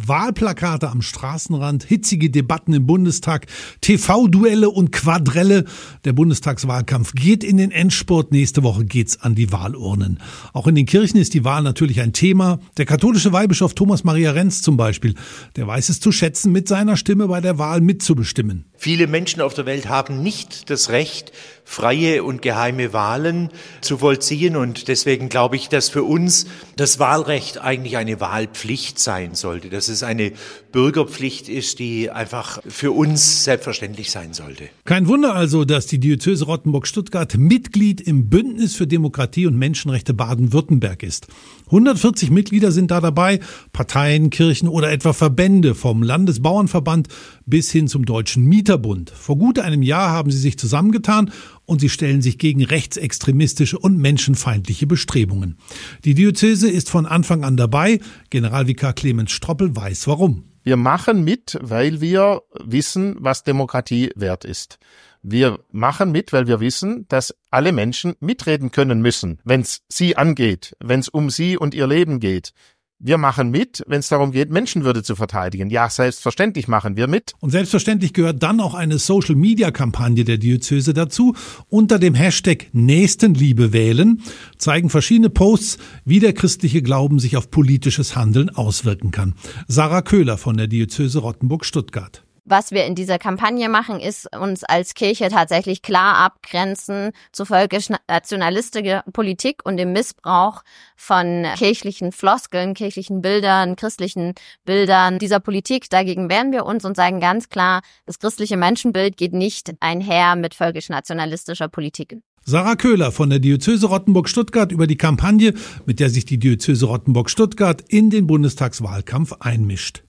Wahlplakate am Straßenrand, hitzige Debatten im Bundestag, TV-Duelle und Quadrelle. Der Bundestagswahlkampf geht in den Endspurt. Nächste Woche geht's an die Wahlurnen. Auch in den Kirchen ist die Wahl natürlich ein Thema. Der katholische Weihbischof Thomas Maria Renz zum Beispiel, der weiß es zu schätzen, mit seiner Stimme bei der Wahl mitzubestimmen. Viele Menschen auf der Welt haben nicht das Recht, freie und geheime Wahlen zu vollziehen. Und deswegen glaube ich, dass für uns das Wahlrecht eigentlich eine Wahlpflicht sein sollte. Dass es eine Bürgerpflicht ist, die einfach für uns selbstverständlich sein sollte. Kein Wunder also, dass die Diözese Rottenburg-Stuttgart Mitglied im Bündnis für Demokratie und Menschenrechte Baden-Württemberg ist. 140 Mitglieder sind da dabei, Parteien, Kirchen oder etwa Verbände vom Landesbauernverband bis hin zum Deutschen Mieterbund. Vor gut einem Jahr haben sie sich zusammengetan und sie stellen sich gegen rechtsextremistische und menschenfeindliche Bestrebungen. Die Diözese ist von Anfang an dabei. Generalvikar Clemens Stroppel weiß warum. Wir machen mit, weil wir wissen, was Demokratie wert ist. Wir machen mit, weil wir wissen, dass alle Menschen mitreden können müssen, wenn es sie angeht, wenn es um sie und ihr Leben geht. Wir machen mit, wenn es darum geht, Menschenwürde zu verteidigen. Ja, selbstverständlich machen wir mit. Und selbstverständlich gehört dann auch eine Social-Media-Kampagne der Diözese dazu. Unter dem Hashtag Nächstenliebe wählen zeigen verschiedene Posts, wie der christliche Glauben sich auf politisches Handeln auswirken kann. Sarah Köhler von der Diözese Rottenburg-Stuttgart. Was wir in dieser Kampagne machen, ist uns als Kirche tatsächlich klar abgrenzen zu völkisch-nationalistischer Politik und dem Missbrauch von kirchlichen Floskeln, kirchlichen Bildern, christlichen Bildern dieser Politik. Dagegen wehren wir uns und sagen ganz klar, das christliche Menschenbild geht nicht einher mit völkisch-nationalistischer Politik. Sarah Köhler von der Diözese Rottenburg-Stuttgart über die Kampagne, mit der sich die Diözese Rottenburg-Stuttgart in den Bundestagswahlkampf einmischt.